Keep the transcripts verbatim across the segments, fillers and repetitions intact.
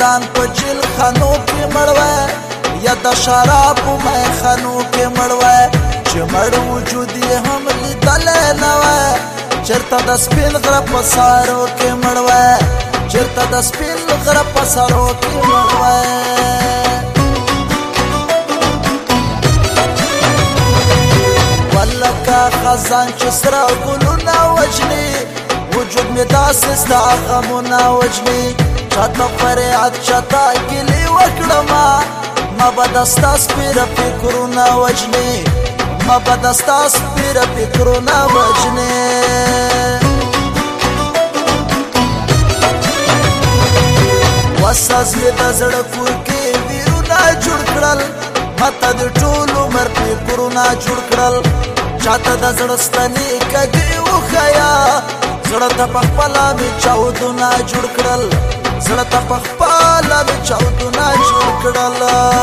جان په جیل خانو کې مړوي یا د شرابو مې خانو کې مړوي چې مړ وجود یې هم لیدلی نه وای چېرته د سپین غره په سارو کې مړوي چېرته د سپین غره په سارو کې مړوي ولکه خزان چې سره ګلونه وجني وجود می داسې ستا غمونه وجني چاته فریاد چاته ګیلې وکړمه ما به د ستا سپېره فکرونه وجني ما به د ستا سپېره فکرونه وجني وساز مې د زړه کور کې ویرونه جوړ کړل ماته د ټول عمر فکرونه جوړ کړل چاته د زړه ستنې کږې وښیه زړه ته پخپله مې چاودونه جوړ کړل زړه ته پخپله مې چاودونه جوړ کړل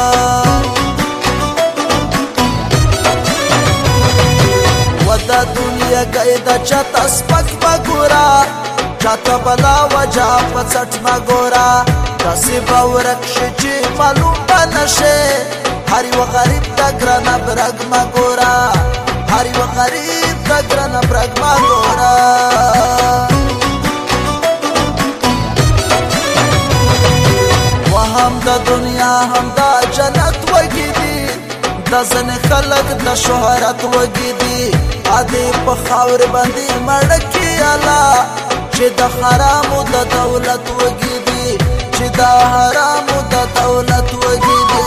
و دا دنیا گئی دا چاته سپک مه ګوره چاته بلا وجه په څټ مه ګوره داسې به ورک شي چې معلوم به نه شي هر یوه غریب ته ګرانه برګ مه ګوره هر یوه غریب ته ګرانه برګ مه ګوره هم د دنیا هم د جنت وږي دي د ځینې خلک د شهرت وږي دي ادې په خاورې باندې مړه کړي الله چې د حرامو د دولت وږي دي چې د حرامو د دولت وږي دي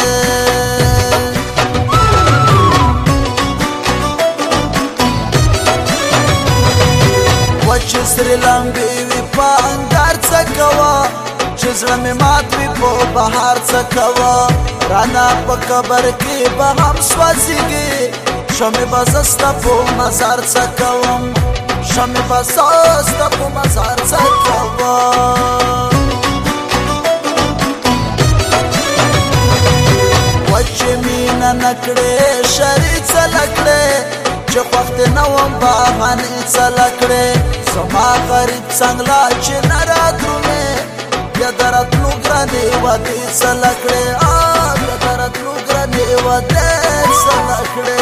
وچې سرې لمبې وي په انګار څه کوه چې زړه مې مات وي په بهار څه کوه رانه په قبر کې به هم سوځېږي شمې به زه ستا په مزار څه کوم شمې به زه ستا په مزار څه کوم وچې مینه نه کړې شرې څه لکړې چې خوښ دې نه وم بهانې څه لکړې زما غریب څنګله چې نه رادرومې بیا د راتلو ګرانې وعدې څه لکړې بیا د راتلو ګرانې وعدې څه لکړې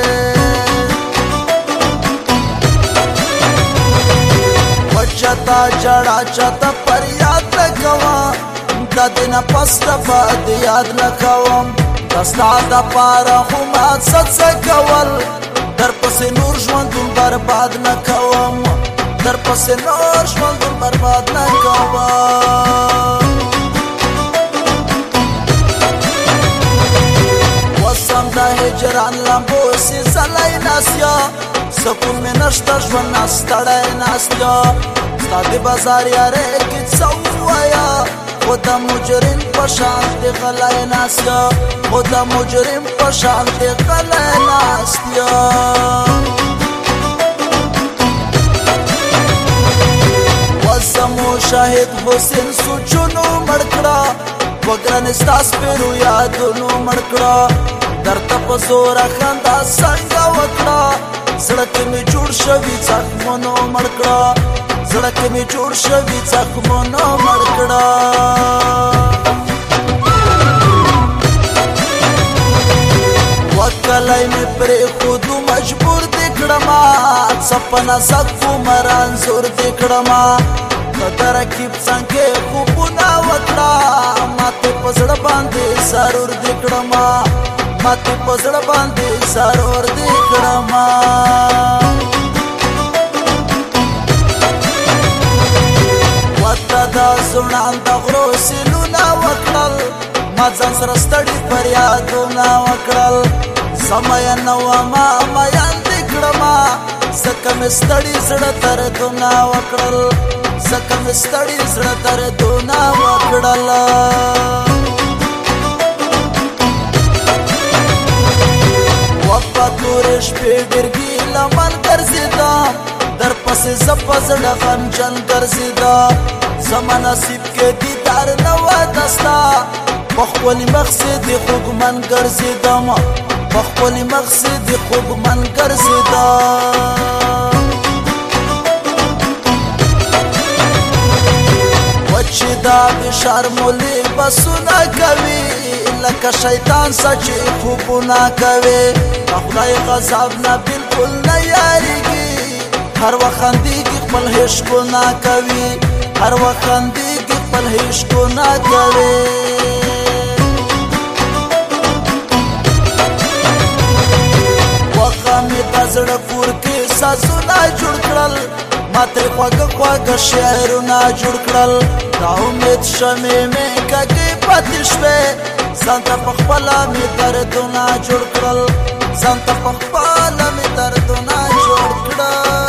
و چاته ژړا چاته فریاد نه کوم د دې نه پس دفعه دې یاد نه کوم د ستا دپاره خو ما څه څه کول در پسې نور ژوندون برباد نه کوم در پسې نور ژوندون برباد نه کوم وسم د هجران لمبو سیزلی ناست یا سکون مې نشته ژوند نه ستړی ناست یا ستا د بازار یارۍ کې څه ووایه خو د مجرم په شان دې غلی ناست یا خو د مجرم په شان دې غلی ناست یا وزمو شاهد حسین سوچونو مړ کړه وګرانې ستا سپېرو یادونو مړ کړه درته په زوره خندا څنګه وکړه زړه کې مې جوړ شوي زخمونو مړ کړه زړه کې مې جوړ شوي زخمونو مړ کړه وکلی مې پرېښودو مجبور دې کړمه څه په نظر عمر انځور دې کړمه د رقیب څنګه خوبونه وکړه ماته په زړه باندې ضرور دې کړمه ماته په زړه باندې ضرور دې کړمه وته د زړه د غرو سیلونه وکړل ما ځان سره ستړي فریادونه وکړل زما نه وما میان دې کړمه ځکه مې ستړي زړه دردونه وکړل ځکه مې ستړي زړه دردونه وکړل و په تورې شپې ډېر ګیله من ګرځېدم در پسې زه په زړه غمجن ګرځېدم زما نصیب کې دیدار نه وه د ستا په خپلې مقصدې خوږمن ګرځېدم په خپلې مقصدې خوږمن ګرځېدم چې دا بشرمولی بسونه کوي لکه شیطان سچې خوبونه کوي د خدای غضب نه بلکل نه یاریږي هر وخت خندېږي خپل عشقونه کوي هر وخت خندېږي خپل عشقونه کوي وخه مې د زړه کور کې سازونه جوړ کړل ما ترې خواږه خواږه شعرونه جوړ کړل د امید شمې مې کږې پاتې شوې ځان ته په خپله مې دردونه جوړ کړل ځان ته په خپله مې دردونه جوړ کړل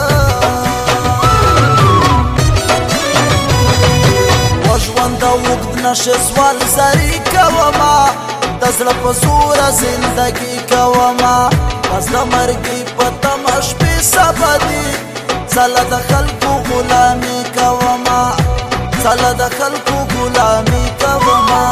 و ژونده اوږد نشې سوال زري کومه د زړه په زوره زندګي کومه بس د مرګي په تمه شپې سبا دي زله د خلکو غلامي کومه زله د خلکو غلامي کومه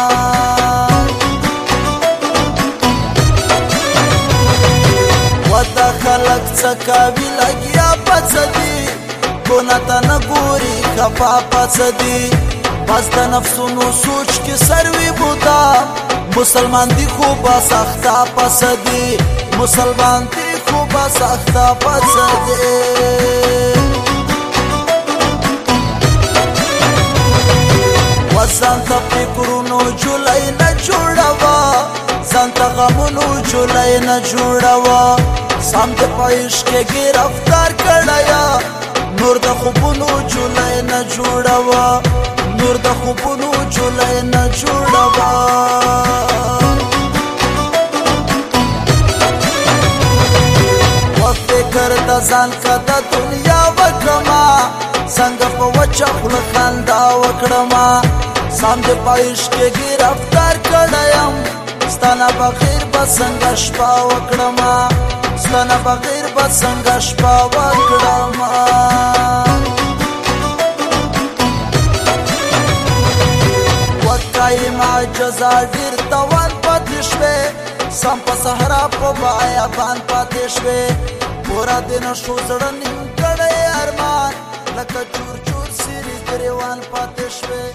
و د خلک څه کوي لګیا په څه دي ګونه ته نه ګوري خفا په څه دي بس د نفسونو سوچ کې سروي بودا مسلمان دی خو با سخته په څه دي مسلمان دی خو با سخته په څه دي ځان ته فکرونو جولای نه جوړوه ځان ته غمونو جولای نه جوړوه سم د په عشق کې ګرفتار کړیا نور د خوبونو جولای نه جوړوه نور د خوبونو جولای نه جوړوه و فکر د ځان که د دنیا وکړمه څنګه په وچه خوله خندا وکړمه سم د په عشق کې ګرفتار کړیم ستا نه بغیر به څنګه شپه وکړمه ستا نه بغیر به څنګه شپه وکړمه وکایم عجزه ډېر توان پاتې شوې سم په صحرا په بیابان پاتې شوې پوره د نشو زړه نیم کړی ارمان لکه چور چور سیري ګریوان پاتې شوې